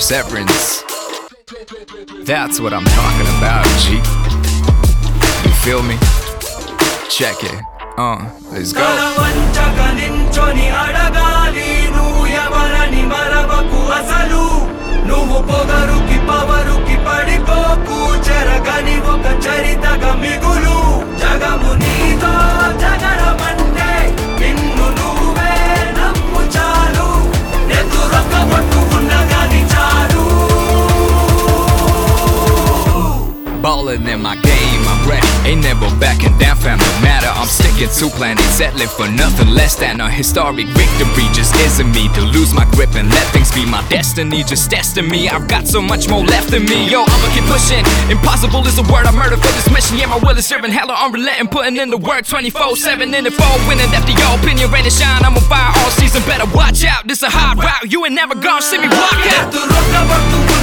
perseverance. That's what I'm talking about, G. You feel me? Check it. Let's go. నువ్వు పొగరుకి పవరుకి పడిపోకు చెరగని ఒక చరితగా మిగులు జగము నీతో జగడమంటే నిన్ను నువ్వే నమ్ము చాలు ఎదురొక్క పట్టు ఉన్నగాని చాలు Ballin' in my game, I'm ready. Ain't never backing down, fam, no matter. I'm sticking to planning, settling for nothing less than a historic victory. Just isn't me to lose my grip and let things be my destiny. Just testing me, I've got so much more left in me. Yo, I'ma keep pushing. Impossible is the word I murder for this mission. Yeah, my will is serving hella unrelenting, putting in the work 24/7 in the fall, winning after your opinion, rain and shine. I'm on fire all season, better watch out. This a hard route, you ain't never gonna see me walk out.